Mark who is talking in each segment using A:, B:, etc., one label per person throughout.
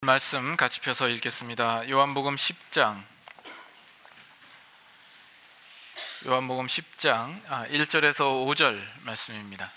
A: 말씀 같이 펴서 읽겠습니다. 요한복음 10장 1절에서 5절 말씀입니다.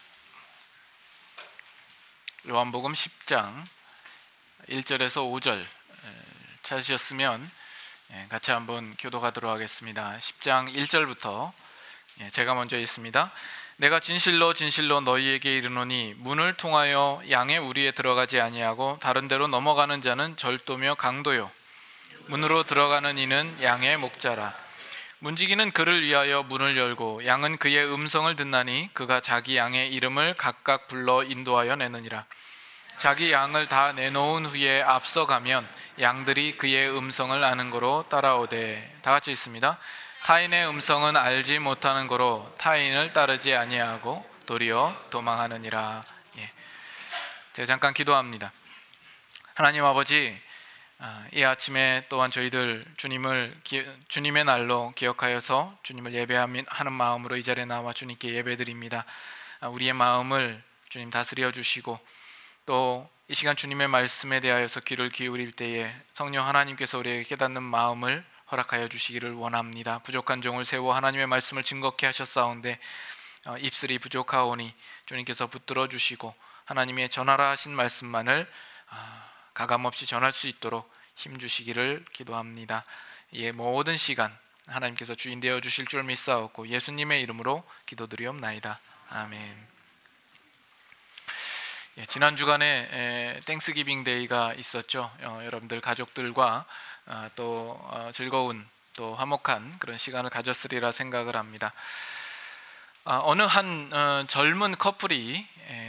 A: 요한복음 10장 1절에서 5절 찾으셨으면 같이 한번 교독하도록 하겠습니다. 10장 1절부터 제가 먼저 읽습니다. 내가 진실로 진실로 너희에게 이르노니 문을 통하여 양의 우리에 들어가지 아니하고 다른 데로 넘어가는 자는 절도며 강도요 문으로 들어가는 이는 양의 목자라. 문지기는 그를 위하여 문을 열고 양은 그의 음성을 듣나니 그가 자기 양의 이름을 각각 불러 인도하여 내느니라. 자기 양을 다 내놓은 후에 앞서가면 양들이 그의 음성을 아는 거로 따라오되. 다 같이 읽습니다. 타인의 음성은 알지 못하는 거로 타인을 따르지 아니하고 도리어 도망하느니라. 제가 잠깐 기도합니다. 하나님 아버지, 이 아침에 또한 저희들 주님의 날로 기억하여서 주님을 예배하는 마음으로 이 자리에 나와 주님께 예배드립니다. 우리의 마음을 주님 다스려 주시고 또 이 시간 주님의 말씀에 대하여서 귀를 기울일 때에 성령 하나님께서 우리에게 깨닫는 마음을 허락하여 주시기를 원합니다. 부족한 종을 세워 하나님의 말씀을 증거케 하셨사온데 입술이 부족하오니 주님께서 붙들어 주시고 하나님의 전하라 하신 말씀만을 가감없이 전할 수 있도록 힘 주시기를 기도합니다. 이 모든 시간 하나님께서 주인 되어 주실 줄 믿사옵고 예수님의 이름으로 기도드리옵나이다. 아멘. 지난 주간에 땡스기빙 데이가 있었죠. 여러분들 가족들과 또 즐거운 또 화목한 그런 시간을 가졌으리라 생각을 합니다. 어느 한 젊은 커플이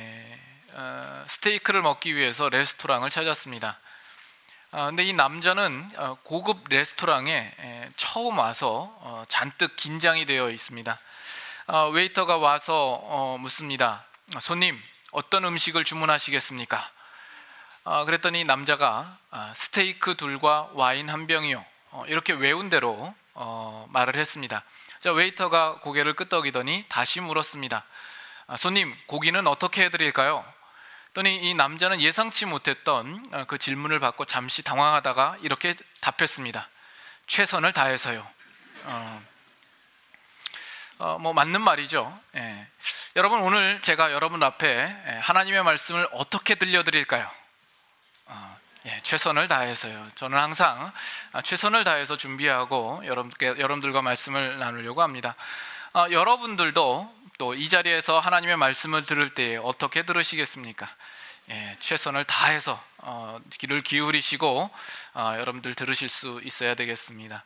A: 스테이크를 먹기 위해서 레스토랑을 찾았습니다. 근데 이 남자는 고급 레스토랑에 처음 와서 잔뜩 긴장이 되어 있습니다. 웨이터가 와서 묻습니다. 손님, 어떤 음식을 주문하시겠습니까? 그랬더니 남자가 스테이크 둘과 와인 한 병이요, 이렇게 외운 대로 말을 했습니다. 자, 웨이터가 고개를 끄덕이더니 다시 물었습니다. 손님, 고기는 어떻게 해드릴까요? 그랬더니 이 남자는 예상치 못했던 그 질문을 받고 잠시 당황하다가 이렇게 답했습니다. 최선을 다해서요. 맞는 말이죠. 여러분, 오늘 제가 여러분 앞에 하나님의 말씀을 어떻게 들려드릴까요? 최선을 다해서요. 저는 항상 최선을 다해서 준비하고 여러분들과 말씀을 나누려고 합니다. 여러분들도 또 이 자리에서 하나님의 말씀을 들을 때 어떻게 들으시겠습니까? 최선을 다해서 귀를 기울이시고 여러분들 들으실 수 있어야 되겠습니다.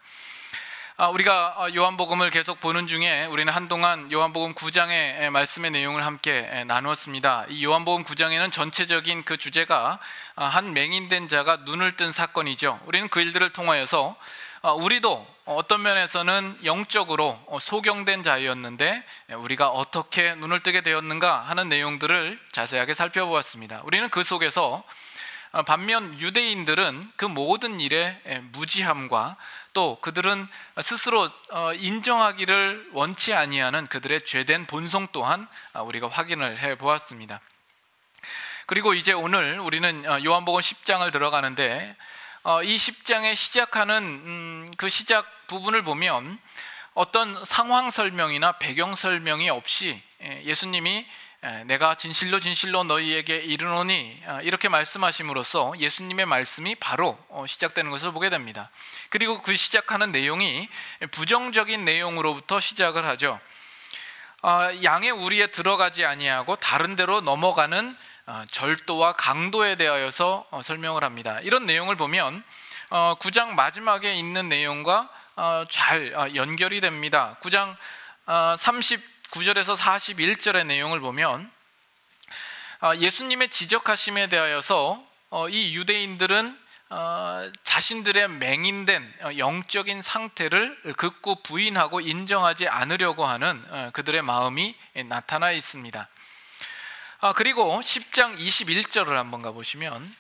A: 우리가 요한복음을 계속 보는 중에 우리는 한동안 요한복음 9장의 말씀의 내용을 함께 나누었습니다. 이 요한복음 9장에는 전체적인 그 주제가 한 맹인된 자가 눈을 뜬 사건이죠. 우리는 그 일들을 통하여서 우리도 어떤 면에서는 영적으로 소경된 자였는데 우리가 어떻게 눈을 뜨게 되었는가 하는 내용들을 자세하게 살펴보았습니다. 우리는 그 속에서 반면 유대인들은 그 모든 일의 무지함과 또 그들은 스스로 인정하기를 원치 아니하는 그들의 죄된 본성 또한 우리가 확인을 해보았습니다. 그리고 이제 오늘 우리는 요한복음 10장을 들어가는데 이 10장에 시작하는 그 시작 부분을 보면 어떤 상황 설명이나 배경 설명이 없이 예수님이 내가 진실로 진실로 너희에게 이르노니 이렇게 말씀하심으로써 예수님의 말씀이 바로 시작되는 것을 보게 됩니다. 그리고 그 시작하는 내용이 부정적인 내용으로부터 시작을 하죠. 양의 우리에 들어가지 아니하고 다른 데로 넘어가는 절도와 강도에 대하여서 설명을 합니다. 이런 내용을 보면 9장 마지막에 있는 내용과 잘 연결이 됩니다. 9장 39절에서 41절의 내용을 보면 예수님의 지적하심에 대하여서 이 유대인들은 자신들의 맹인된 영적인 상태를 극구 부인하고 인정하지 않으려고 하는 그들의 마음이 나타나 있습니다. 그리고 10장 21절을 한번 가보시면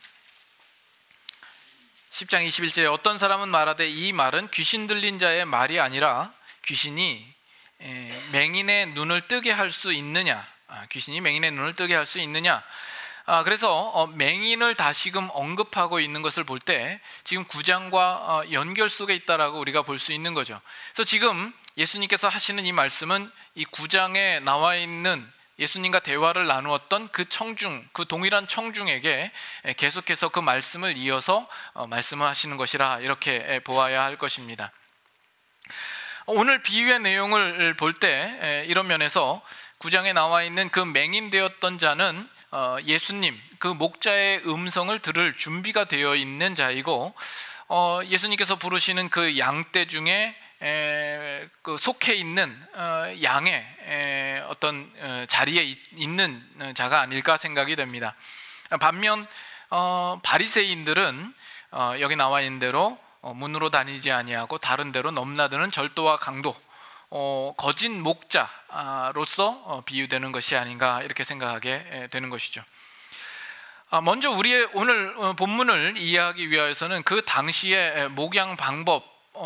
A: 10장 21절에 어떤 사람은 말하되 이 말은 귀신 들린 자의 말이 아니라 귀신이 맹인의 눈을 뜨게 할 수 있느냐? 귀신이 맹인의 눈을 뜨게 할 수 있느냐? 그래서 맹인을 다시금 언급하고 있는 것을 볼 때 지금 9장과 연결 속에 있다라고 우리가 볼 수 있는 거죠. 그래서 지금 예수님께서 하시는 이 말씀은 이 9장에 나와 있는 예수님과 대화를 나누었던 그 청중, 그 동일한 청중에게 계속해서 그 말씀을 이어서 말씀을 하시는 것이라 이렇게 보아야 할 것입니다. 오늘 비유의 내용을 볼 때 이런 면에서 9장에 나와 있는 그 맹인되었던 자는 예수님, 그 목자의 음성을 들을 준비가 되어 있는 자이고, 예수님께서 부르시는 그 양떼 중에 그 속해 있는 양의 어떤 자리에 있는 자가 아닐까 생각이 됩니다. 반면 바리새인들은 여기 나와 있는 대로 문으로 다니지 아니하고 다른 데로 넘나드는 절도와 강도, 거짓 목자로서 비유되는 것이 아닌가 이렇게 생각하게 되는 것이죠. 먼저 우리의 오늘 본문을 이해하기 위해서는 그 당시의 목양 방법,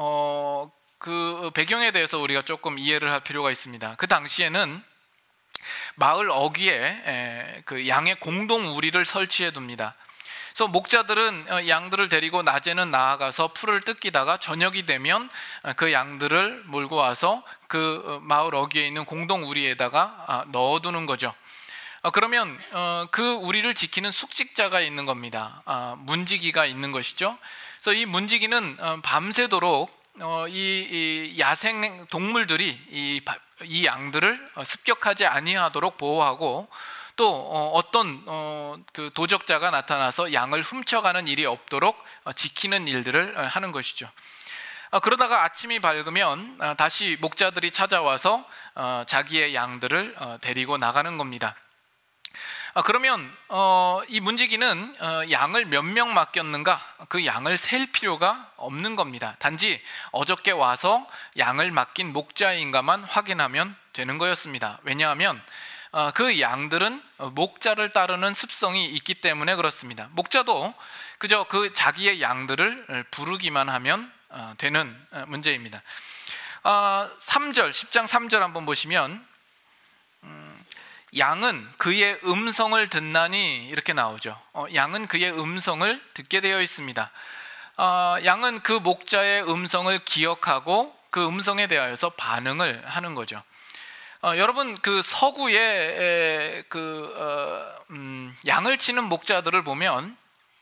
A: 그 배경에 대해서 우리가 조금 이해를 할 필요가 있습니다. 그 당시에는 마을 어귀에 그 양의 공동 우리를 설치해 둡니다. 그래서 목자들은 양들을 데리고 낮에는 나아가서 풀을 뜯기다가 저녁이 되면 그 양들을 몰고 와서 그 마을 어귀에 있는 공동 우리에다가 넣어두는 거죠. 그러면 그 우리를 지키는 숙직자가 있는 겁니다. 문지기가 있는 것이죠. 그래서 이 문지기는 밤새도록 이 야생 동물들이 이 양들을 습격하지 아니하도록 보호하고, 또 어떤 그 도적자가 나타나서 양을 훔쳐가는 일이 없도록 지키는 일들을 하는 것이죠. 그러다가 아침이 밝으면 다시 목자들이 찾아와서 자기의 양들을 데리고 나가는 겁니다. 그러면 이 문지기는 양을 몇 명 맡겼는가, 그 양을 셀 필요가 없는 겁니다. 단지 어저께 와서 양을 맡긴 목자인가만 확인하면 되는 거였습니다. 왜냐하면 그 양들은 목자를 따르는 습성이 있기 때문에 그렇습니다. 목자도 그저 그 자기의 양들을 부르기만 하면 되는 문제입니다. 3절, 10장 3절 한번 보시면 양은 그의 음성을 듣나니 이렇게 나오죠. 양은 그의 음성을 듣게 되어 있습니다. 양은 그 목자의 음성을 기억하고 그 음성에 대하여서 반응을 하는 거죠. 여러분, 그 서구의 양을 치는 목자들을 보면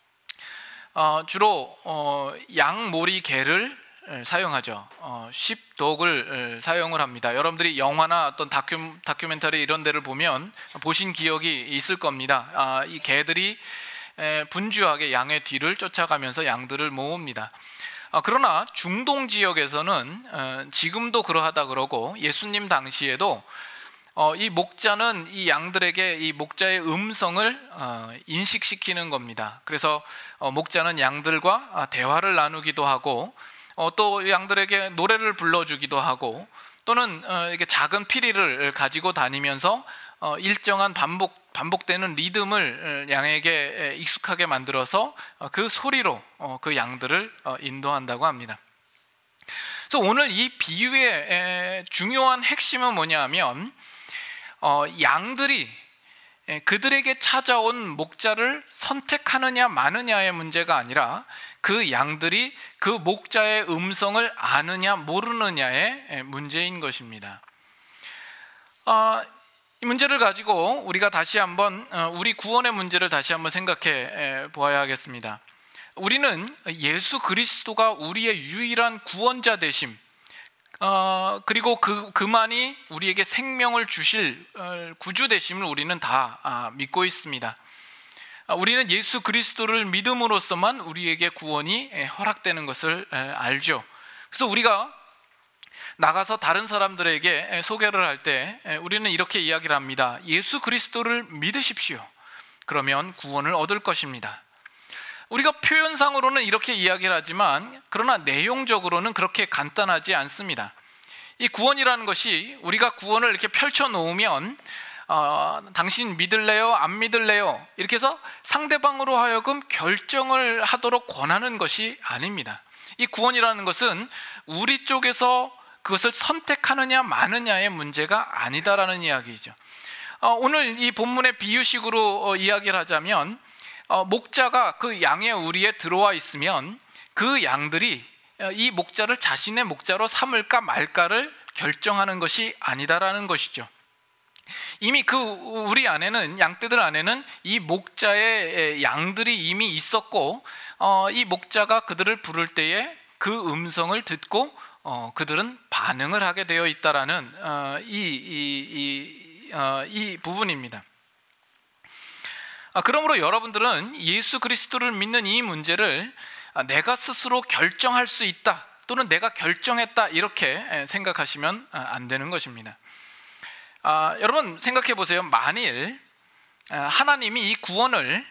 A: 주로 양모리 개를 사용하죠. 쉽독을 사용을 합니다. 여러분들이 영화나 어떤 다큐멘터리 이런 데를 보면 보신 기억이 있을 겁니다. 이 개들이 분주하게 양의 뒤를 쫓아가면서 양들을 모읍니다. 그러나 중동 지역에서는 지금도 그러하다 그러고, 예수님 당시에도 이 목자는 이 양들에게 이 목자의 음성을 인식시키는 겁니다. 그래서 목자는 양들과 대화를 나누기도 하고, 또 양들에게 노래를 불러주기도 하고, 또는 이렇게 작은 피리를 가지고 다니면서 일정한 반복되는 리듬을 양에게 익숙하게 만들어서 그 소리로 그 양들을 인도한다고 합니다. 그래서 오늘 이 비유의 중요한 핵심은 뭐냐면, 양들이 그들에게 찾아온 목자를 선택하느냐 마느냐의 문제가 아니라 그 양들이 그 목자의 음성을 아느냐 모르느냐의 문제인 것입니다. 이 문제를 가지고 우리가 다시 한번 우리 구원의 문제를 다시 한번 생각해 보아야 하겠습니다. 우리는 예수 그리스도가 우리의 유일한 구원자 되심, 그리고 그만이 우리에게 생명을 주실 구주 되심을 우리는 다 믿고 있습니다. 우리는 예수 그리스도를 믿음으로써만 우리에게 구원이 허락되는 것을 알죠. 그래서 우리가 나가서 다른 사람들에게 소개를 할 때 우리는 이렇게 이야기를 합니다. 예수 그리스도를 믿으십시오. 그러면 구원을 얻을 것입니다. 우리가 표현상으로는 이렇게 이야기를 하지만, 그러나 내용적으로는 그렇게 간단하지 않습니다. 이 구원이라는 것이 우리가 구원을 이렇게 펼쳐 놓으면 당신 믿을래요? 안 믿을래요? 이렇게 해서 상대방으로 하여금 결정을 하도록 권하는 것이 아닙니다. 이 구원이라는 것은 우리 쪽에서 그것을 선택하느냐 마느냐의 문제가 아니다라는 이야기죠. 오늘 이 본문의 비유식으로 이야기를 하자면 목자가 그 양의 우리에 들어와 있으면 그 양들이 이 목자를 자신의 목자로 삼을까 말까를 결정하는 것이 아니다라는 것이죠. 이미 그 우리 안에는, 양떼들 안에는 이 목자의 양들이 이미 있었고, 이 목자가 그들을 부를 때에 그 음성을 듣고 그들은 반응을 하게 되어 있다라는 이 부분입니다. 그러므로 여러분들은 예수 그리스도를 믿는 이 문제를 내가 스스로 결정할 수 있다, 또는 내가 결정했다, 이렇게 생각하시면 안 되는 것입니다. 여러분 생각해 보세요. 만일 하나님이 이 구원을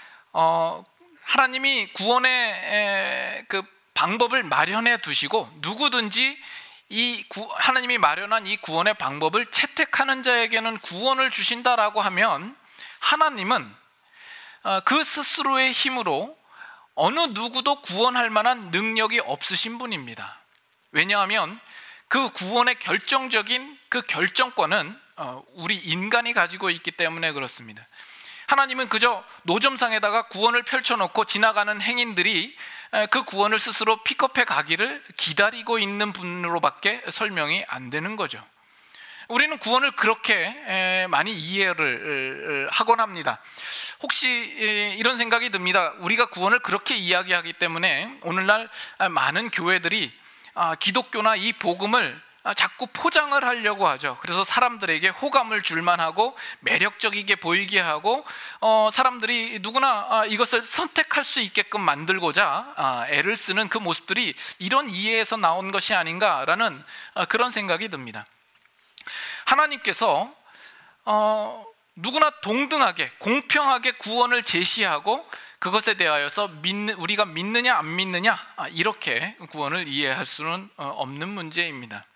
A: 하나님이 구원의 그 방법을 마련해 두시고 누구든지 하나님이 마련한 이 구원의 방법을 채택하는 자에게는 구원을 주신다라고 하면, 하나님은 그 스스로의 힘으로 어느 누구도 구원할 만한 능력이 없으신 분입니다. 왜냐하면 그 구원의 결정적인 그 결정권은 우리 인간이 가지고 있기 때문에 그렇습니다. 하나님은 그저 노점상에다가 구원을 펼쳐놓고 지나가는 행인들이 그 구원을 스스로 픽업해 가기를 기다리고 있는 분으로밖에 설명이 안 되는 거죠. 우리는 구원을 그렇게 많이 이해를 하곤 합니다. 혹시 이런 생각이 듭니다. 우리가 구원을 그렇게 이야기하기 때문에 오늘날 많은 교회들이 기독교나 이 복음을 자꾸 포장을 하려고 하죠. 그래서 사람들에게 호감을 줄만 하고 매력적이게 보이게 하고 사람들이 누구나 이것을 선택할 수 있게끔 만들고자 애를 쓰는 그 모습들이 이런 이해에서 나온 것이 아닌가라는 그런 생각이 듭니다. 하나님께서 누구나 동등하게 공평하게 구원을 제시하고 그것에 대하여서 우리가 믿느냐 안 믿느냐, 이렇게 구원을 이해할 수는 없는 문제입니다.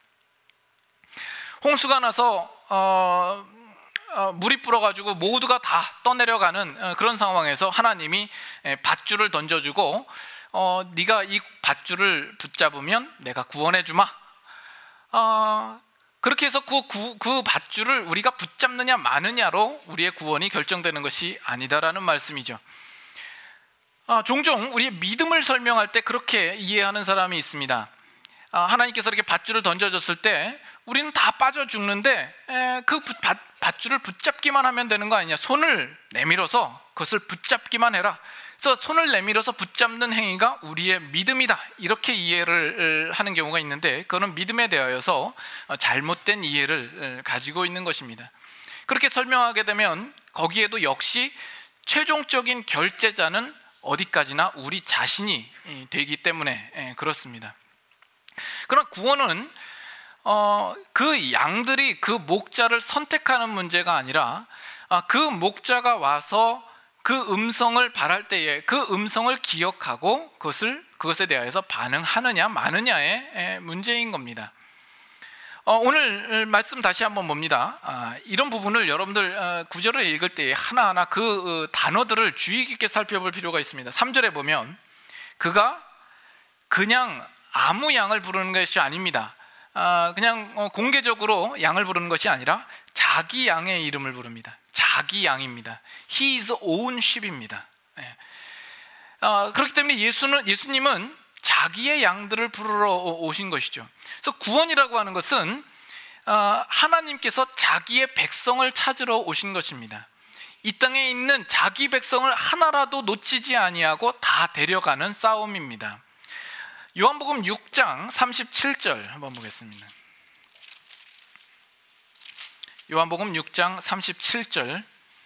A: 홍수가 나서 물이 불어가지고 모두가 다 떠내려가는 그런 상황에서 하나님이 밧줄을 던져주고 네가 이 밧줄을 붙잡으면 내가 구원해 주마, 그렇게 해서 그 밧줄을 우리가 붙잡느냐 마느냐로 우리의 구원이 결정되는 것이 아니다라는 말씀이죠. 종종 우리의 믿음을 설명할 때 그렇게 이해하는 사람이 있습니다. 하나님께서 이렇게 밧줄을 던져줬을 때 우리는 다 빠져 죽는데 그 밧줄을 붙잡기만 하면 되는 거 아니냐, 손을 내밀어서 그것을 붙잡기만 해라, 그래서 손을 내밀어서 붙잡는 행위가 우리의 믿음이다, 이렇게 이해를 하는 경우가 있는데, 그거는 믿음에 대하여서 잘못된 이해를 가지고 있는 것입니다. 그렇게 설명하게 되면 거기에도 역시 최종적인 결제자는 어디까지나 우리 자신이 되기 때문에 그렇습니다. 그러나 구원은 그 양들이 그 목자를 선택하는 문제가 아니라 그 목자가 와서 그 음성을 발할 때에 그 음성을 기억하고 그것에 대하여서 반응하느냐 마느냐의 문제인 겁니다. 오늘 말씀 다시 한번 봅니다. 이런 부분을 여러분들 구절을 읽을 때 하나하나 그 단어들을 주의 깊게 살펴볼 필요가 있습니다. 3절에 보면 그가 그냥 아무 양을 부르는 것이 아닙니다. 그냥 공개적으로 양을 부르는 것이 아니라 자기 양의 이름을 부릅니다. 자기 양입니다. His own sheep입니다. 그렇기 때문에 예수님은 자기의 양들을 부르러 오신 것이죠. 그래서 구원이라고 하는 것은 하나님께서 자기의 백성을 찾으러 오신 것입니다. 이 땅에 있는 자기 백성을 하나라도 놓치지 아니하고 다 데려가는 싸움입니다. 요한복음 6장 37절 한번 보겠습니다. 요한복음 6장 37절.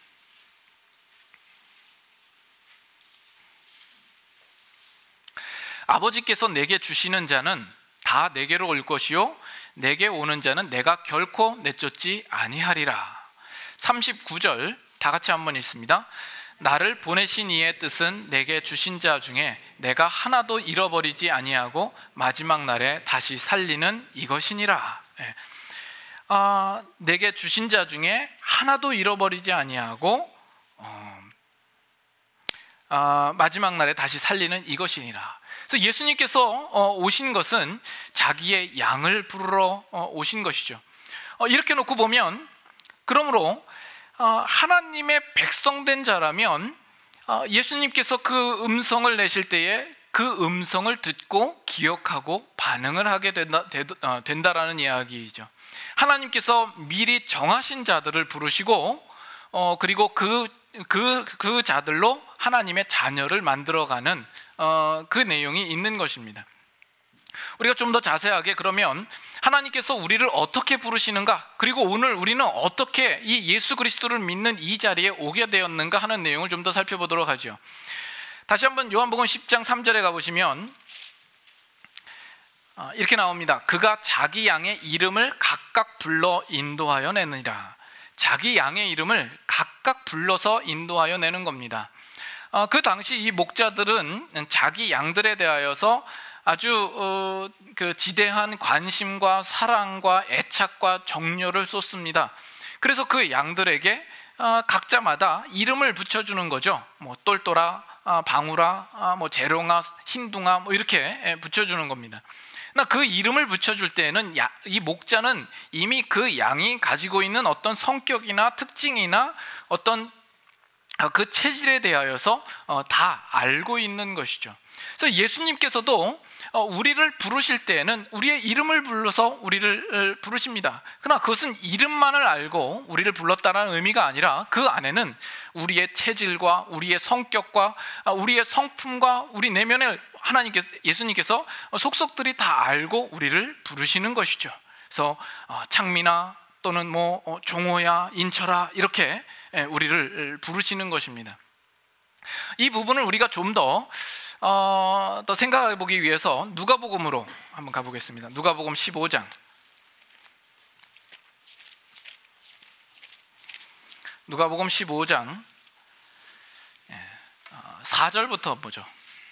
A: 아버지께서 내게 주시는 자는 다 내게로 올 것이요 내게 오는 자는 내가 결코 내쫓지 아니하리라. 39절 다 같이 한번 읽습니다. 나를 보내신 이의 뜻은 내게 주신 자 중에 내가 하나도 잃어버리지 아니하고 마지막 날에 다시 살리는 이것이니라. 내게 주신 자 중에 하나도 잃어버리지 아니하고 마지막 날에 다시 살리는 이것이니라. 그래서 예수님께서 오신 것은 자기의 양을 부르러 오신 것이죠. 이렇게 놓고 보면, 그러므로 하나님의 백성된 자라면 예수님께서 그 음성을 내실 때에 그 음성을 듣고 기억하고 반응을 하게 된다라는 이야기이죠. 하나님께서 미리 정하신 자들을 부르시고 그리고 그 자들로 하나님의 자녀를 만들어가는 그 내용이 있는 것입니다. 우리가 좀 더 자세하게 그러면 하나님께서 우리를 어떻게 부르시는가, 그리고 오늘 우리는 어떻게 이 예수 그리스도를 믿는 이 자리에 오게 되었는가 하는 내용을 좀 더 살펴보도록 하죠. 다시 한번 요한복음 10장 3절에 가보시면 이렇게 나옵니다. 그가 자기 양의 이름을 각각 불러 인도하여 내느니라. 자기 양의 이름을 각각 불러서 인도하여 내는 겁니다. 그 당시 이 목자들은 자기 양들에 대하여서 아주 그 지대한 관심과 사랑과 애착과 정열을 쏟습니다. 그래서 그 양들에게 각자마다 이름을 붙여주는 거죠. 뭐 똘똘아, 방울아, 뭐 재롱아, 흰둥아, 뭐 이렇게 붙여주는 겁니다. 그 이름을 붙여줄 때에는 이 목자는 이미 그 양이 가지고 있는 어떤 성격이나 특징이나 어떤 그 체질에 대하여서 다 알고 있는 것이죠. 그래서 예수님께서도 우리를 부르실 때에는 우리의 이름을 불러서 우리를 부르십니다. 그러나 그것은 이름만을 알고 우리를 불렀다는 의미가 아니라 그 안에는 우리의 체질과 우리의 성격과 우리의 성품과 우리 내면을 예수님께서 속속들이 다 알고 우리를 부르시는 것이죠. 그래서 창민아 또는 뭐 종호야, 인철아 이렇게 우리를 부르시는 것입니다. 이 부분을 우리가 좀 더 생각해 보기 위해서 누가복음으로 한번 가보겠습니다. 누가복음 15장. 누가복음 15장 4절부터 보죠.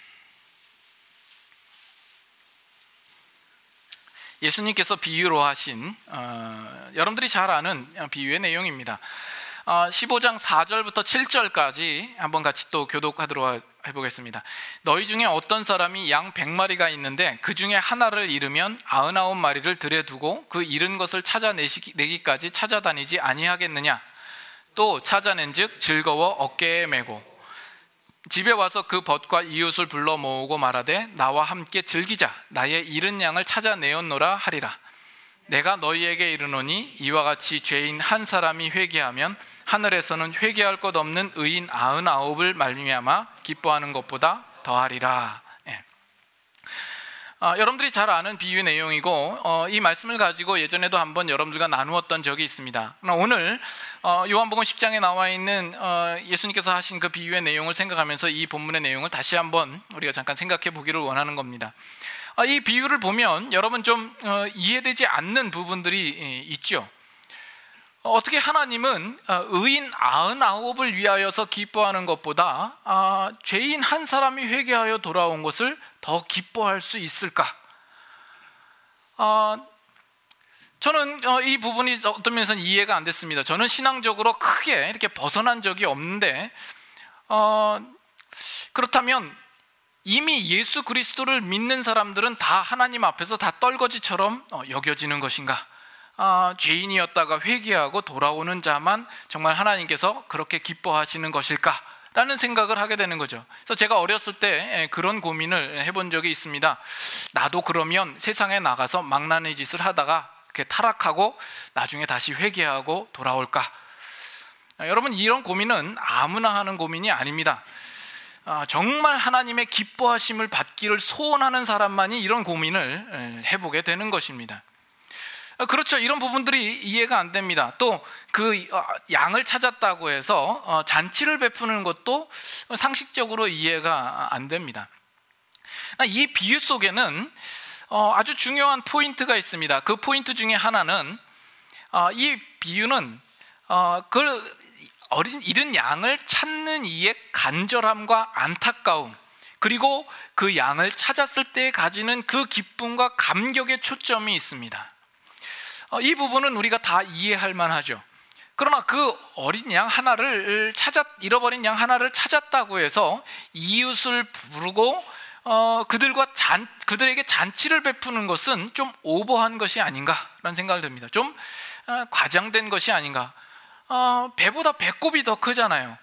A: 예수님께서 비유로 하신 여러분들이 잘 아는 비유의 내용입니다. 15장 4절부터 7절까지 한번 같이 또 교독하도록 해보겠습니다. 너희 중에 어떤 사람이 양 100마리가 있는데 그 중에 하나를 잃으면 99마리를 들여 두고 그 잃은 것을 찾아내기까지 찾아다니지 아니하겠느냐? 또 찾아낸즉 즐거워 어깨에 메고 집에 와서 그 벗과 이웃을 불러 모으고 말하되 나와 함께 즐기자, 나의 잃은 양을 찾아내었노라 하리라. 내가 너희에게 이르노니 이와 같이 죄인 한 사람이 회개하면 하늘에서는 회개할 것 없는 의인 99을 말미암아 기뻐하는 것보다 더하리라. 여러분들이 잘 아는 비유의 내용이고 이 말씀을 가지고 예전에도 한번 여러분들과 나누었던 적이 있습니다. 오늘 요한복음 10장에 나와 있는 예수님께서 하신 그 비유의 내용을 생각하면서 이 본문의 내용을 다시 한번 우리가 잠깐 생각해 보기를 원하는 겁니다. 이 비유를 보면 여러분 좀 이해되지 않는 부분들이 있죠. 어떻게 하나님은 의인 99을 위하여서 기뻐하는 것보다 죄인 한 사람이 회개하여 돌아온 것을 더 기뻐할 수 있을까? 저는 이 부분이 어떤 면에서는 이해가 안 됐습니다. 저는 신앙적으로 크게 이렇게 벗어난 적이 없는데 그렇다면 이미 예수 그리스도를 믿는 사람들은 다 하나님 앞에서 다 떨거지처럼 여겨지는 것인가? 죄인이었다가 회개하고 돌아오는 자만 정말 하나님께서 그렇게 기뻐하시는 것일까? 라는 생각을 하게 되는 거죠. 그래서 제가 어렸을 때 그런 고민을 해본 적이 있습니다. 나도 그러면 세상에 나가서 망나니 짓을 하다가 이렇게 타락하고 나중에 다시 회개하고 돌아올까? 여러분, 이런 고민은 아무나 하는 고민이 아닙니다. 정말 하나님의 기뻐하심을 받기를 소원하는 사람만이 이런 고민을 해보게 되는 것입니다. 그렇죠. 이런 부분들이 이해가 안 됩니다. 또 그 양을 찾았다고 해서 잔치를 베푸는 것도 상식적으로 이해가 안 됩니다. 이 비유 속에는 아주 중요한 포인트가 있습니다. 그 포인트 중에 하나는 이 비유는 그 잃은 양을 찾는 이의 간절함과 안타까움, 그리고 그 양을 찾았을 때 가지는 그 기쁨과 감격의 초점이 있습니다. 이 부분은 우리가 다 이해할 만하죠. 그러나 그 어린 양 하나를 잃어버린 양 하나를 찾았다고 해서 이웃을 부르고 그들에게 잔치를 베푸는 것은 좀 오버한 것이 아닌가라는 생각을 듭니다. 좀 과장된 것이 아닌가. 배보다 배꼽이 더 크잖아요.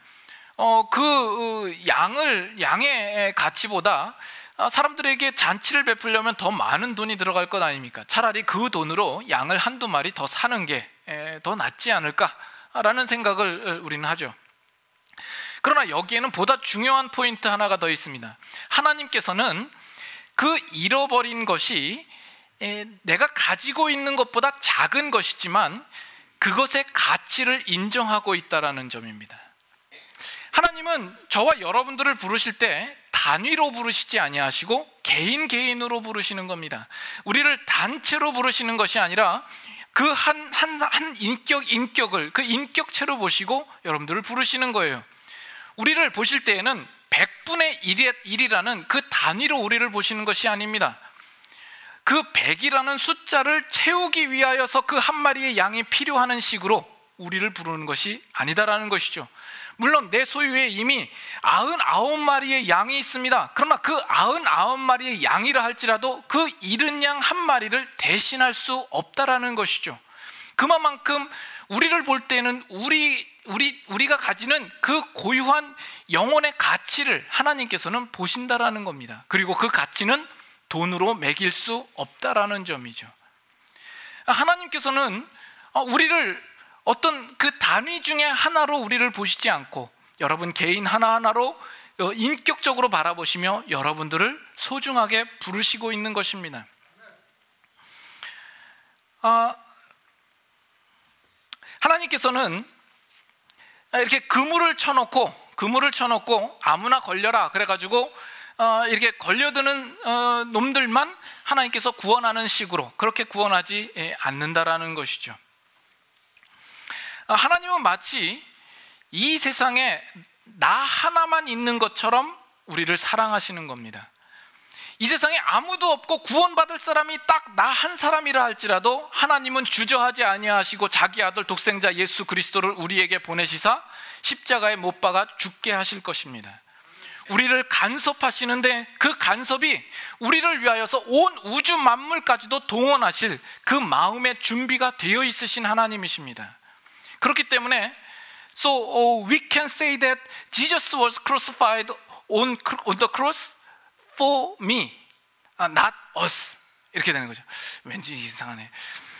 A: 양의 가치보다 사람들에게 잔치를 베풀려면 더 많은 돈이 들어갈 것 아닙니까? 차라리 그 돈으로 양을 한두 마리 더 사는 게 더 낫지 않을까라는 생각을 우리는 하죠. 그러나 여기에는 보다 중요한 포인트 하나가 더 있습니다. 하나님께서는 그 잃어버린 것이 내가 가지고 있는 것보다 작은 것이지만 그것의 가치를 인정하고 있다는 점입니다. 하나님은 저와 여러분들을 부르실 때 단위로 부르시지 아니하시고 개인으로 부르시는 겁니다. 우리를 단체로 부르시는 것이 아니라 그 한 인격을 그 인격체로 보시고 여러분들을 부르시는 거예요. 우리를 보실 때에는 100분의 1이라는 그 단위로 우리를 보시는 것이 아닙니다. 그 100이라는 숫자를 채우기 위하여서 그 한 마리의 양이 필요하는 식으로 우리를 부르는 것이 아니다라는 것이죠. 물론 내 소유에 이미 99마리의 양이 있습니다. 그러나 그 99마리의 양이라 할지라도 그 잃은 양 한 마리를 대신할 수 없다라는 것이죠. 그만큼 우리를 볼 때는 우리가 가지는 그 고유한 영혼의 가치를 하나님께서는 보신다라는 겁니다. 그리고 그 가치는 돈으로 매길 수 없다라는 점이죠. 하나님께서는 우리를 어떤 그 단위 중에 하나로 우리를 보시지 않고 여러분 개인 하나하나로 인격적으로 바라보시며 여러분들을 소중하게 부르시고 있는 것입니다. 하나님께서는 이렇게 그물을 쳐놓고 아무나 걸려라 그래가지고 이렇게 걸려드는 놈들만 하나님께서 구원하는 식으로 그렇게 구원하지 않는다라는 것이죠. 하나님은 마치 이 세상에 나 하나만 있는 것처럼 우리를 사랑하시는 겁니다. 이 세상에 아무도 없고 구원받을 사람이 딱 나 한 사람이라 할지라도 하나님은 주저하지 아니하시고 자기 아들 독생자 예수 그리스도를 우리에게 보내시사 십자가에 못 박아 죽게 하실 것입니다. 우리를 간섭하시는데 그 간섭이 우리를 위하여서 온 우주 만물까지도 동원하실 그 마음의 준비가 되어 있으신 하나님이십니다. 그렇기 때문에 So we can say that Jesus was crucified on the cross for me, not us. 이렇게 되는 거죠. 왠지 이상하네.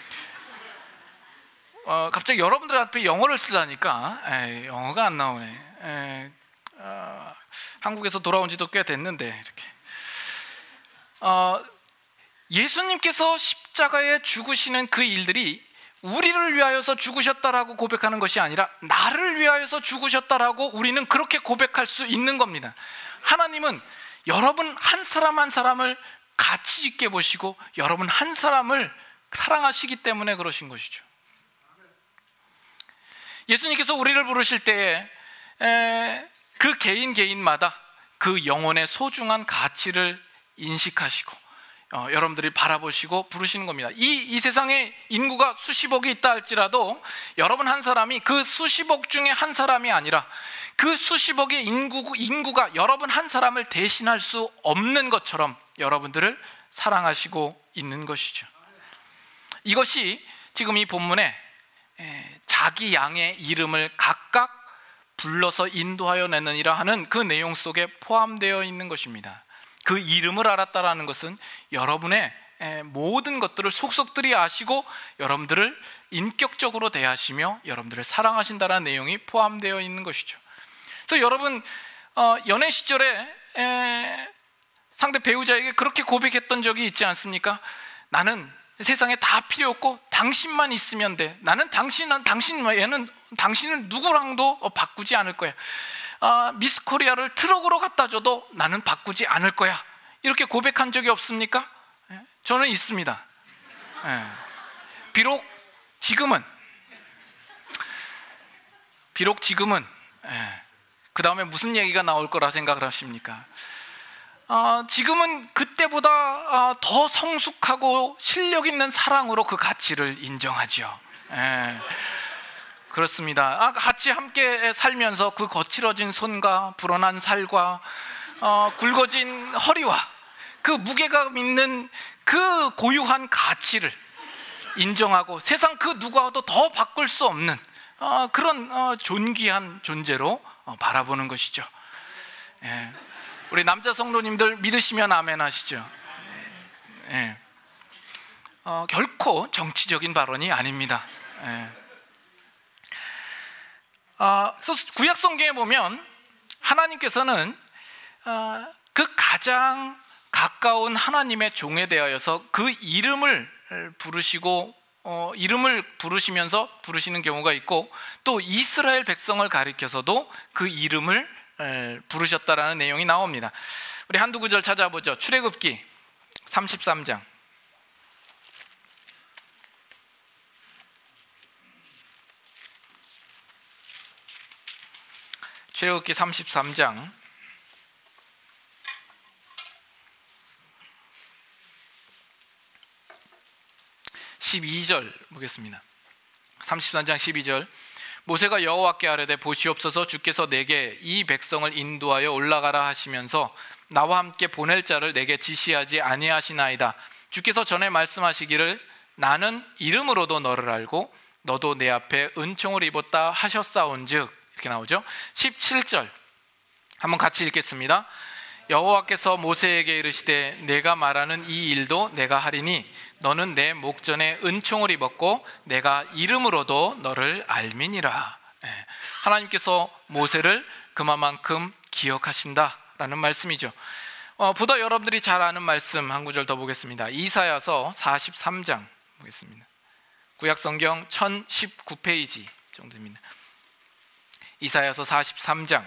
A: 갑자기 여러분들 앞에 영어를 쓰다니까 영어가 안 나오네. 한국에서 돌아온 지도 꽤 됐는데 이렇게 예수님께서 십자가에 죽으시는 그 일들이 우리를 위하여서 죽으셨다라고 고백하는 것이 아니라 나를 위하여서 죽으셨다라고 우리는 그렇게 고백할 수 있는 겁니다. 하나님은 여러분 한 사람 한 사람을 가치 있게 보시고 여러분 한 사람을 사랑하시기 때문에 그러신 것이죠. 예수님께서 우리를 부르실 때에 그 개인마다 그 영혼의 소중한 가치를 인식하시고 여러분들이 바라보시고 부르시는 겁니다. 이 세상에 인구가 수십억이 있다 할지라도 여러분 한 사람이 그 수십억 중에 한 사람이 아니라 그 수십억의 인구가 여러분 한 사람을 대신할 수 없는 것처럼 여러분들을 사랑하시고 있는 것이죠. 이것이 지금 이 본문에 자기 양의 이름을 각각 불러서 인도하여 내느니라 하는 그 내용 속에 포함되어 있는 것입니다. 그 이름을 알았다라는 것은 여러분의 모든 것들을 속속들이 아시고 여러분들을 인격적으로 대하시며 여러분들을 사랑하신다는 내용이 포함되어 있는 것이죠. 그래서 여러분 연애 시절에 상대 배우자에게 그렇게 고백했던 적이 있지 않습니까? 나는 세상에 다 필요 없고 당신만 있으면 돼. 나는 당신 외에는 당신은 누구랑도 바꾸지 않을 거야. 미스 코리아를 트럭으로 갖다 줘도 나는 바꾸지 않을 거야. 이렇게 고백한 적이 없습니까? 저는 있습니다. 비록 지금은 그 다음에 무슨 얘기가 나올 거라 생각을 하십니까? 지금은 그때보다 더 성숙하고 실력 있는 사랑으로 그 가치를 인정하죠. 그렇습니다. 같이 함께 살면서 그 거칠어진 손과 불어난 살과 굵어진 허리와 그 무게감 있는 그 고유한 가치를 인정하고 세상 그 누구와도 더 바꿀 수 없는 그런 존귀한 존재로 바라보는 것이죠. 예. 우리 남자 성도님들 믿으시면 아멘 하시죠. 예. 결코 정치적인 발언이 아닙니다. 예. 그래서 구약 성경에 보면 하나님께서는 그 가장 가까운 하나님의 종에 대하여서 그 이름을 부르시고 이름을 부르시면서 부르시는 경우가 있고, 또 이스라엘 백성을 가리켜서도 그 이름을 부르셨다라는 내용이 나옵니다. 우리 한두 구절 찾아보죠. 출애굽기 33장. 출애굽기 33장 12절 보겠습니다. 33장 12절. 모세가 여호와께 아뢰되 보시옵소서, 주께서 내게 이 백성을 인도하여 올라가라 하시면서 나와 함께 보낼 자를 내게 지시하지 아니하시나이다. 주께서 전에 말씀하시기를 나는 이름으로도 너를 알고 너도 내 앞에 은총을 입었다 하셨사온즉, 이렇게 나오죠. 17절 한번 같이 읽겠습니다. 여호와께서 모세에게 이르시되 내가 말하는 이 일도 내가 하리니 너는 내 목전에 은총을 입었고 내가 이름으로도 너를 알미니라. 하나님께서 모세를 그만큼 기억하신다라는 말씀이죠. 보다 여러분들이 잘 아는 말씀 한 구절 더 보겠습니다. 이사야서 43장 보겠습니다. 구약성경 1019페이지 정도입니다. 이사야서 43장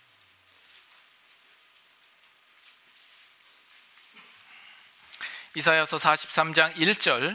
A: 이사야서 43장 1절.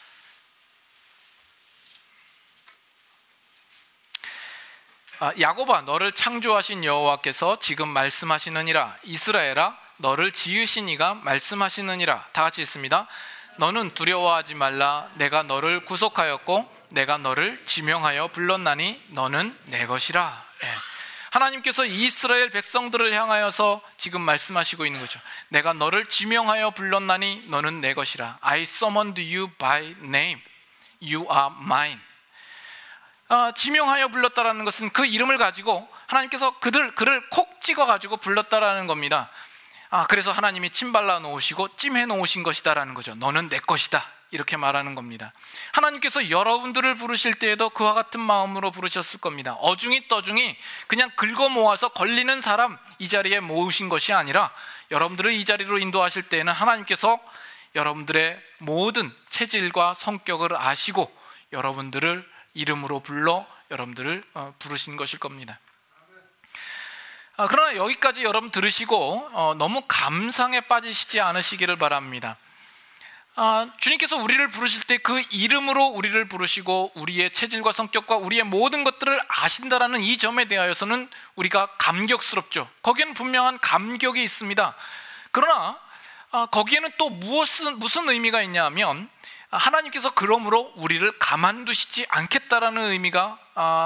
A: 야곱아 너를 창조하신 여호와께서 지금 말씀하시느니라. 이스라엘아 너를 지으신 이가 말씀하시느니라. 다 같이 읽습니다. 너는 두려워하지 말라. 내가 너를 구속하였고 내가 너를 지명하여 불렀나니 너는 내 것이라. 하나님께서 이스라엘 백성들을 향하여서 지금 말씀하시고 있는 거죠. 내가 너를 지명하여 불렀나니 너는 내 것이라. I summoned you by name. You are mine. 지명하여 불렀다라는 것은 그 이름을 가지고 하나님께서 그를 콕 찍어가지고 불렀다라는 겁니다. 그래서 하나님이 침 발라 놓으시고 찜해 놓으신 것이다라는 거죠. 너는 내 것이다, 이렇게 말하는 겁니다. 하나님께서 여러분들을 부르실 때에도 그와 같은 마음으로 부르셨을 겁니다. 어중이 떠중이 그냥 긁어 모아서 걸리는 사람 이 자리에 모으신 것이 아니라 여러분들을 이 자리로 인도하실 때에는 하나님께서 여러분들의 모든 체질과 성격을 아시고 여러분들을 이름으로 불러 여러분들을 부르신 것일 겁니다. 그러나 여기까지 여러분 들으시고 너무 감상에 빠지시지 않으시기를 바랍니다. 주님께서 우리를 부르실 때 그 이름으로 우리를 부르시고 우리의 체질과 성격과 우리의 모든 것들을 아신다라는 이 점에 대하여서는 우리가 감격스럽죠. 거기에는 분명한 감격이 있습니다. 그러나 거기에는 또 무슨 의미가 있냐 하면 하나님께서 그러므로 우리를 가만두시지 않겠다라는 의미가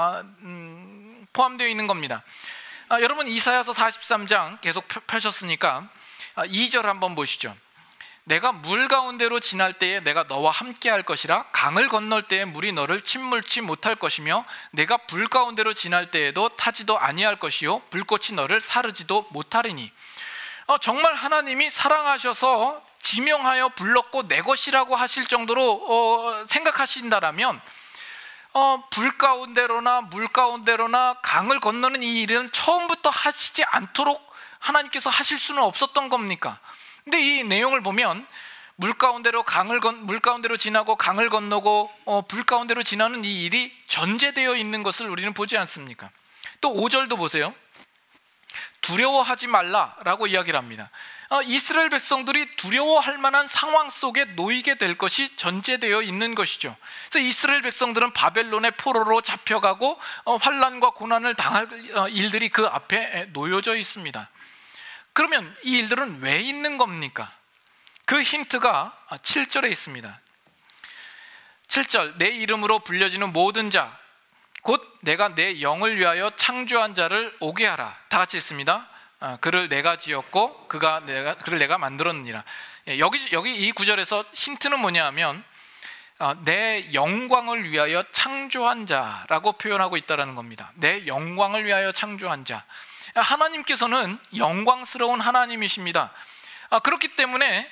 A: 포함되어 있는 겁니다. 여러분 이사야서 43장 계속 펴셨으니까 2절 한번 보시죠. 내가 물 가운데로 지날 때에 내가 너와 함께 할 것이라. 강을 건널 때에 물이 너를 침몰치 못할 것이며 내가 불 가운데로 지날 때에도 타지도 아니할 것이요 불꽃이 너를 사르지도 못하리니. 정말 하나님이 사랑하셔서 지명하여 불렀고 내 것이라고 하실 정도로 생각하신다라면 불 가운데로나 물 가운데로나 강을 건너는 이 일은 처음부터 하시지 않도록 하나님께서 하실 수는 없었던 겁니까? 근데 이 내용을 보면 물 가운데로 지나고 강을 건너고 불 가운데로 지나는 이 일이 전제되어 있는 것을 우리는 보지 않습니까? 또 5절도 보세요. 두려워하지 말라라고 이야기를 합니다. 이스라엘 백성들이 두려워할 만한 상황 속에 놓이게 될 것이 전제되어 있는 것이죠. 그래서 이스라엘 백성들은 바벨론의 포로로 잡혀가고 환난과 고난을 당할 일들이 그 앞에 놓여져 있습니다. 그러면 이 일들은 왜 있는 겁니까? 그 힌트가 7절에 있습니다. 7절 내 이름으로 불려지는 모든 자 곧 내가 내 영을 위하여 창조한 자를 오게 하라. 다 같이 읽습니다. 그를 내가 지었고 그를 내가 만들었느니라. 여기 이 구절에서 힌트는 뭐냐 하면 내 영광을 위하여 창조한 자라고 표현하고 있다는 겁니다. 내 영광을 위하여 창조한 자. 하나님께서는 영광스러운 하나님이십니다. 그렇기 때문에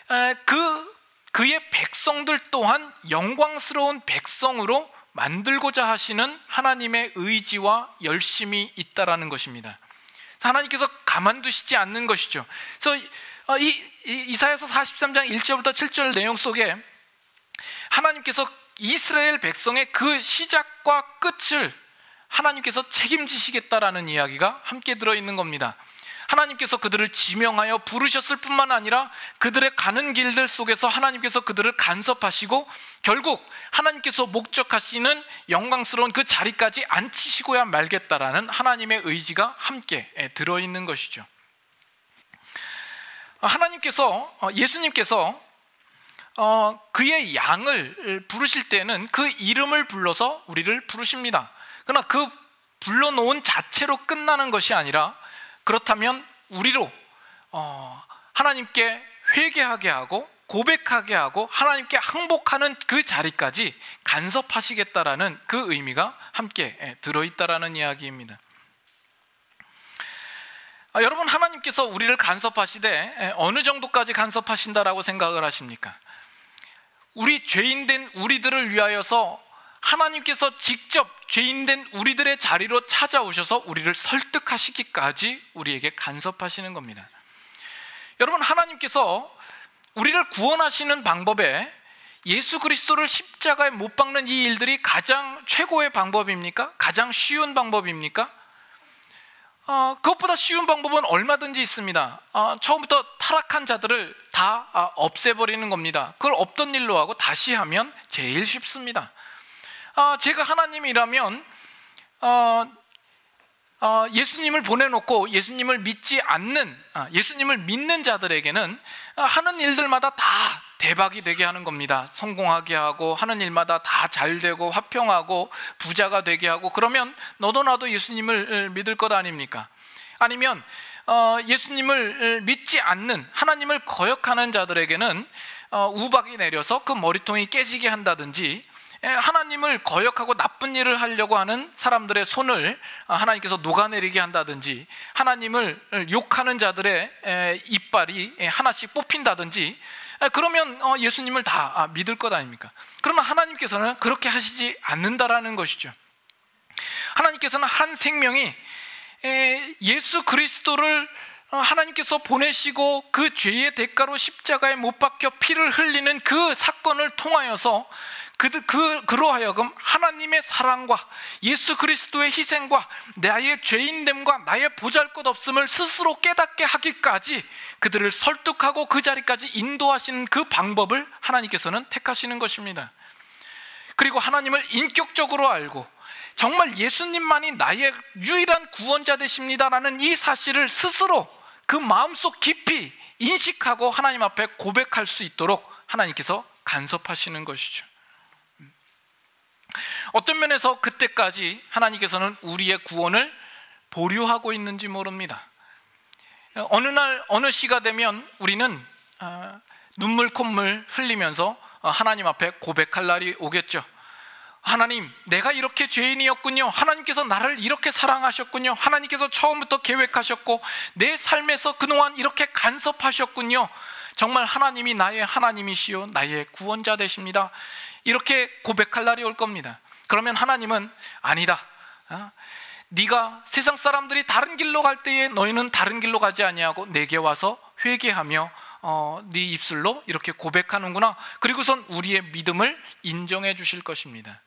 A: 그의 백성들 또한 영광스러운 백성으로 만들고자 하시는 하나님의 의지와 열심이 있다라는 것입니다. 하나님께서 가만두시지 않는 것이죠. 그래서 이사야서 43장 1절부터 7절 내용 속에 하나님께서 이스라엘 백성의 그 시작과 끝을 하나님께서 책임지시겠다라는 이야기가 함께 들어있는 겁니다. 하나님께서 그들을 지명하여 부르셨을 뿐만 아니라 그들의 가는 길들 속에서 하나님께서 그들을 간섭하시고 결국 하나님께서 목적하시는 영광스러운 그 자리까지 앉히시고야 말겠다라는 하나님의 의지가 함께 들어있는 것이죠. 예수님께서 그의 양을 부르실 때는 그 이름을 불러서 우리를 부르십니다. 그러나 그 불러놓은 자체로 끝나는 것이 아니라 그렇다면 우리로 하나님께 회개하게 하고 고백하게 하고 하나님께 항복하는 그 자리까지 간섭하시겠다라는 그 의미가 함께 들어있다라는 이야기입니다. 여러분, 하나님께서 우리를 간섭하시되 어느 정도까지 간섭하신다라고 생각을 하십니까? 우리 죄인된 우리들을 위하여서 하나님께서 직접 죄인된 우리들의 자리로 찾아오셔서 우리를 설득하시기까지 우리에게 간섭하시는 겁니다. 여러분, 하나님께서 우리를 구원하시는 방법에 예수 그리스도를 십자가에 못 박는 이 일들이 가장 최고의 방법입니까? 가장 쉬운 방법입니까? 그것보다 쉬운 방법은 얼마든지 있습니다. 처음부터 타락한 자들을 다 없애버리는 겁니다. 그걸 없던 일로 하고 다시 하면 제일 쉽습니다. 제가 하나님이라면 예수님을 보내놓고 예수님을 믿지 않는, 예수님을 믿는 자들에게는 하는 일들마다 다 대박이 되게 하는 겁니다. 성공하게 하고 하는 일마다 다 잘되고 화평하고 부자가 되게 하고, 그러면 너도 나도 예수님을 믿을 것 아닙니까? 아니면 예수님을 믿지 않는, 하나님을 거역하는 자들에게는 우박이 내려서 그 머리통이 깨지게 한다든지, 하나님을 거역하고 나쁜 일을 하려고 하는 사람들의 손을 하나님께서 녹아내리게 한다든지, 하나님을 욕하는 자들의 이빨이 하나씩 뽑힌다든지, 그러면 예수님을 다 믿을 것 아닙니까? 그러나 하나님께서는 그렇게 하시지 않는다라는 것이죠. 하나님께서는 한 생명이 예수 그리스도를 하나님께서 보내시고 그 죄의 대가로 십자가에 못 박혀 피를 흘리는 그 사건을 통하여서 그로 하여금 하나님의 사랑과 예수 그리스도의 희생과 나의 죄인됨과 나의 보잘것없음을 스스로 깨닫게 하기까지 그들을 설득하고 그 자리까지 인도하시는 그 방법을 하나님께서는 택하시는 것입니다. 그리고 하나님을 인격적으로 알고 정말 예수님만이 나의 유일한 구원자 되십니다라는 이 사실을 스스로 그 마음속 깊이 인식하고 하나님 앞에 고백할 수 있도록 하나님께서 간섭하시는 것이죠. 어떤 면에서 그때까지 하나님께서는 우리의 구원을 보류하고 있는지 모릅니다. 어느 날 어느 시가 되면 우리는 눈물 콧물 흘리면서 하나님 앞에 고백할 날이 오겠죠. 하나님, 내가 이렇게 죄인이었군요. 하나님께서 나를 이렇게 사랑하셨군요. 하나님께서 처음부터 계획하셨고 내 삶에서 그동안 이렇게 간섭하셨군요. 정말 하나님이 나의 하나님이시요 나의 구원자 되십니다. 이렇게 고백할 날이 올 겁니다. 그러면 하나님은 아니다, 네가 세상 사람들이 다른 길로 갈 때에 너희는 다른 길로 가지 아니하고 내게 와서 회개하며 네 입술로 이렇게 고백하는구나. 그리고선 우리의 믿음을 인정해 주실 것입니다.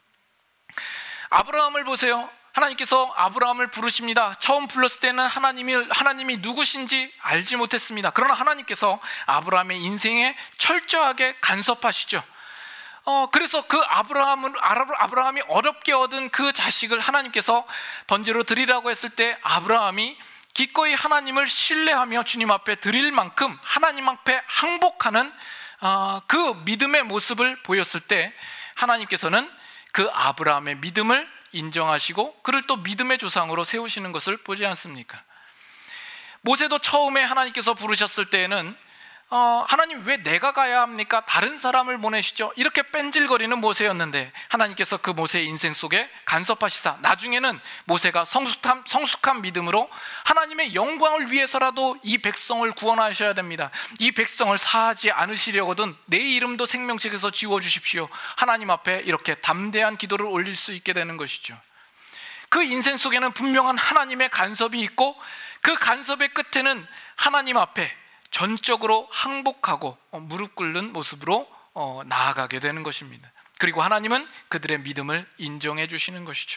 A: 아브라함을 보세요. 하나님께서 아브라함을 부르십니다. 처음 불렀을 때는 하나님이 누구신지 알지 못했습니다. 그러나 하나님께서 아브라함의 인생에 철저하게 간섭하시죠. 그래서 그 아브라함이 어렵게 얻은 그 자식을 하나님께서 번제로 드리라고 했을 때 아브라함이 기꺼이 하나님을 신뢰하며 주님 앞에 드릴 만큼 하나님 앞에 항복하는 그 믿음의 모습을 보였을 때 하나님께서는 그 아브라함의 믿음을 인정하시고 그를 또 믿음의 조상으로 세우시는 것을 보지 않습니까? 모세도 처음에 하나님께서 부르셨을 때에는 하나님 왜 내가 가야 합니까? 다른 사람을 보내시죠. 이렇게 뺀질거리는 모세였는데 하나님께서 그 모세의 인생 속에 간섭하시사 나중에는 모세가 성숙한 믿음으로 하나님의 영광을 위해서라도 이 백성을 구원하셔야 됩니다. 이 백성을 사하지 않으시려거든 내 이름도 생명책에서 지워주십시오. 하나님 앞에 이렇게 담대한 기도를 올릴 수 있게 되는 것이죠. 그 인생 속에는 분명한 하나님의 간섭이 있고 그 간섭의 끝에는 하나님 앞에 전적으로 항복하고 무릎 꿇는 모습으로 나아가게 되는 것입니다. 그리고 하나님은 그들의 믿음을 인정해 주시는 것이죠.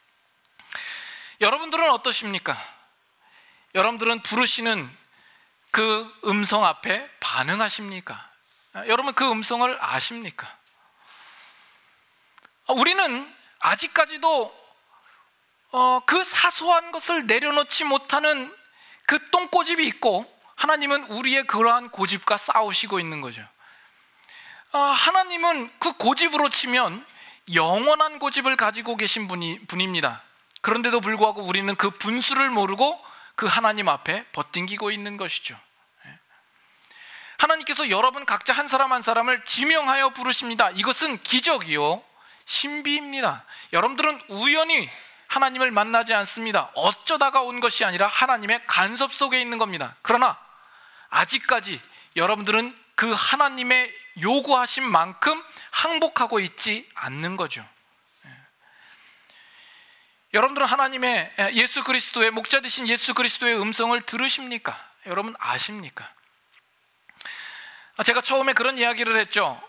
A: 여러분들은 어떠십니까? 여러분들은 부르시는 그 음성 앞에 반응하십니까? 여러분 그 음성을 아십니까? 우리는 아직까지도 그 사소한 것을 내려놓지 못하는 그 똥꼬집이 있고 하나님은 우리의 그러한 고집과 싸우시고 있는 거죠. 하나님은 그 고집으로 치면 영원한 고집을 가지고 계신 분입니다. 그런데도 불구하고 우리는 그 분수를 모르고 그 하나님 앞에 버팅기고 있는 것이죠. 하나님께서 여러분 각자 한 사람 한 사람을 지명하여 부르십니다. 이것은 기적이요 신비입니다. 여러분들은 우연히 하나님을 만나지 않습니다. 어쩌다가 온 것이 아니라 하나님의 간섭 속에 있는 겁니다. 그러나 아직까지 여러분들은 그 하나님의 요구하신 만큼 항복하고 있지 않는 거죠. 여러분들은 하나님의 예수 그리스도의 목자 되신 예수 그리스도의 음성을 들으십니까? 여러분 아십니까? 제가 처음에 그런 이야기를 했죠.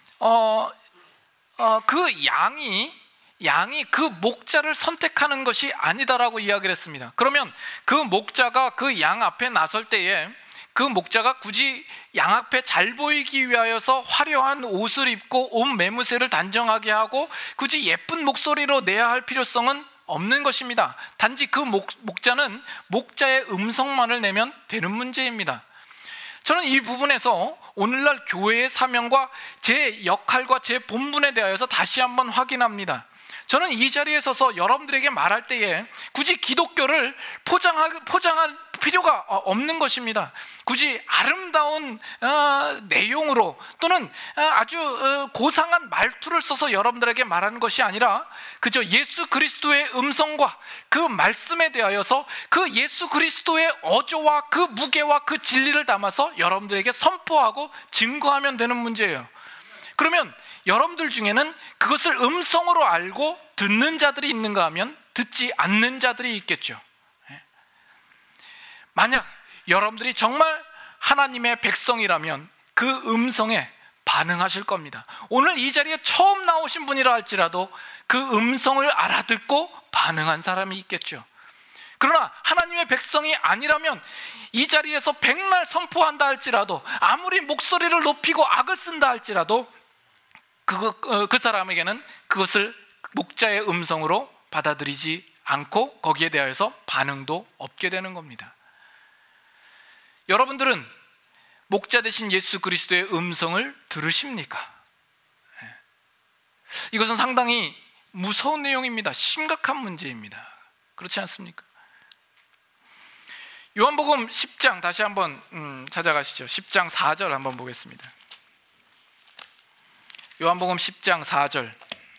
A: 그 양이 그 목자를 선택하는 것이 아니다라고 이야기를 했습니다. 그러면 그 목자가 그 양 앞에 나설 때에 그 목자가 굳이 양 앞에 잘 보이기 위하여서 화려한 옷을 입고 옷 매무새를 단정하게 하고 굳이 예쁜 목소리로 내야 할 필요성은 없는 것입니다. 단지 그 목자는 목자의 음성만을 내면 되는 문제입니다. 저는 이 부분에서 오늘날 교회의 사명과 제 역할과 제 본분에 대하여서 다시 한번 확인합니다. 저는 이 자리에 서서 여러분들에게 말할 때에 굳이 기독교를 포장할 필요가 없는 것입니다. 굳이 아름다운 내용으로 또는 아주 고상한 말투를 써서 여러분들에게 말하는 것이 아니라 그저 예수 그리스도의 음성과 그 말씀에 대하여서 그 예수 그리스도의 어조와 그 무게와 그 진리를 담아서 여러분들에게 선포하고 증거하면 되는 문제예요. 그러면 여러분들 중에는 그것을 음성으로 알고 듣는 자들이 있는가 하면 듣지 않는 자들이 있겠죠. 만약 여러분들이 정말 하나님의 백성이라면 그 음성에 반응하실 겁니다. 오늘 이 자리에 처음 나오신 분이라 할지라도 그 음성을 알아듣고 반응한 사람이 있겠죠. 그러나 하나님의 백성이 아니라면 이 자리에서 백날 선포한다 할지라도 아무리 목소리를 높이고 악을 쓴다 할지라도 그 사람에게는 그것을 목자의 음성으로 받아들이지 않고 거기에 대하여서 반응도 없게 되는 겁니다. 여러분들은 목자 되신 예수 그리스도의 음성을 들으십니까? 이것은 상당히 무서운 내용입니다. 심각한 문제입니다. 그렇지 않습니까? 요한복음 10장 다시 한번 찾아가시죠. 10장 4절 한번 보겠습니다. 요한복음 10장 4절.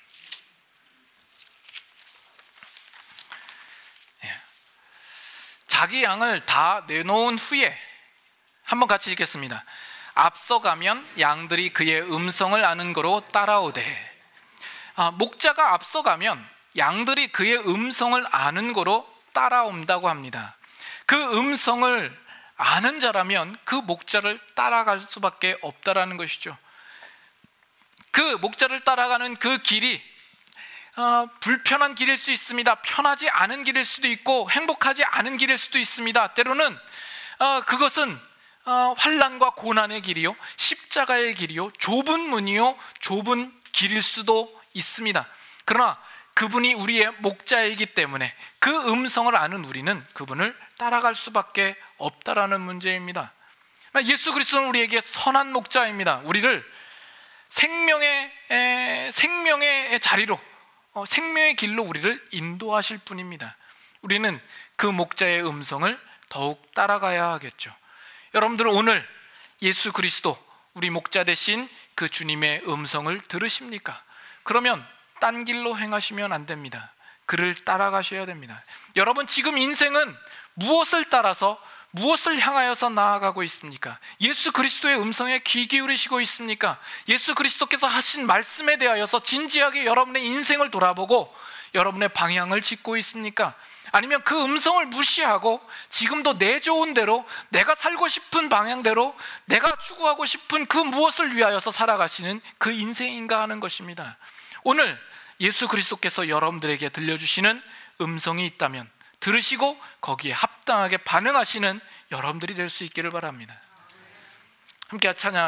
A: 자기 양을 다 내놓은 후에 한번 같이 읽겠습니다. 앞서가면 양들이 그의 음성을 아는 거로 따라오되. 목자가 앞서가면 양들이 그의 음성을 아는 거로 따라온다고 합니다. 그 음성을 아는 자라면 그 목자를 따라갈 수밖에 없다라는 것이죠. 그 목자를 따라가는 그 길이 불편한 길일 수 있습니다. 편하지 않은 길일 수도 있고 행복하지 않은 길일 수도 있습니다. 때로는 그것은 환난과 고난의 길이요, 십자가의 길이요, 좁은 문이요, 좁은 길일 수도 있습니다. 그러나 그분이 우리의 목자이기 때문에 그 음성을 아는 우리는 그분을 따라갈 수밖에 없다라는 문제입니다. 예수 그리스도는 우리에게 선한 목자입니다. 우리를 생명의 자리로, 생명의 길로 우리를 인도하실 분입니다. 우리는 그 목자의 음성을 더욱 따라가야 하겠죠. 여러분들은 오늘 예수 그리스도, 우리 목자 되신 그 주님의 음성을 들으십니까? 그러면 딴 길로 행하시면 안 됩니다. 그를 따라가셔야 됩니다. 여러분, 지금 인생은 무엇을 따라서, 무엇을 향하여서 나아가고 있습니까? 예수 그리스도의 음성에 귀 기울이시고 있습니까? 예수 그리스도께서 하신 말씀에 대하여서 진지하게 여러분의 인생을 돌아보고 여러분의 방향을 짚고 있습니까? 아니면 그 음성을 무시하고 지금도 내 좋은 대로, 내가 살고 싶은 방향대로, 내가 추구하고 싶은 그 무엇을 위하여서 살아가시는 그 인생인가 하는 것입니다. 오늘 예수 그리스도께서 여러분들에게 들려주시는 음성이 있다면 들으시고 거기에 합당하게 반응하시는 여러분들이 될 수 있기를 바랍니다. 함께 찬양